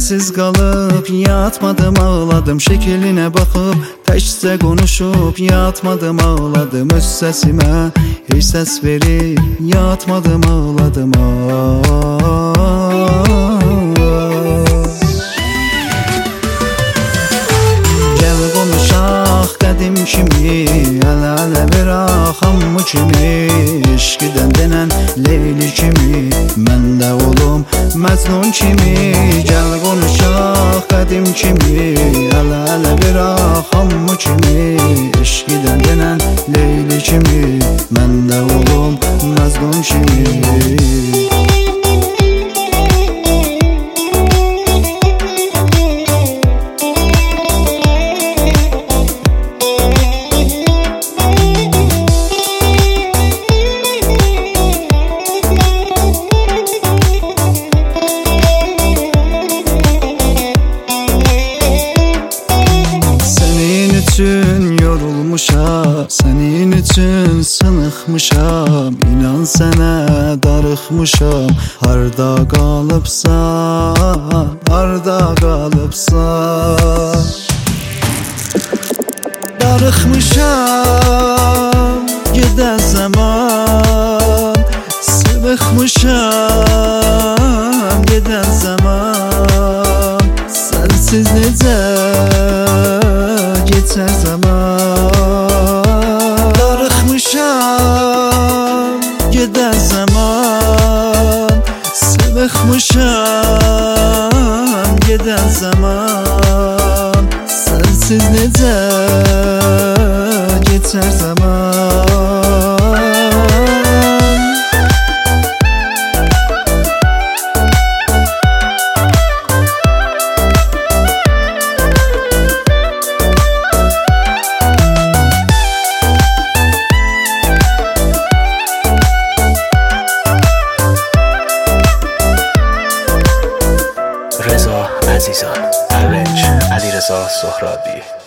Sənsiz qalıb yatmadım, ağladım. Şəklinə baxıb təkcə konuşub yatmadım, ağladım. Öz səsimə heç səs verib yatmadım, ağladım. Gəl qonuşaq qədim kimi, əl-ələ veraq hamı kimi. Eşqidən denən Leyli kimi, mən də olum Məcnun kimi. Gəl qonuşaq qədim kimi, əl-ələ veraq hamı kimi. Eşqidən denən Leyli kimi, mən də olum Məcnun kimi. Yorulmuşam, sənin üçün sınıxmışam. İnan sənə darıxmışam. Harda qalıbsan, harda qalıbsan. Darıxmışam gedən zaman, sınıxmışam gedən zaman. Sənsiz necə geçer zaman. Darıxmışam gedən zaman, sınıxmışam gedən zaman. Sənsiz necə geçer zaman. رضا عزیزان، ارنج علیرضا سهرابی.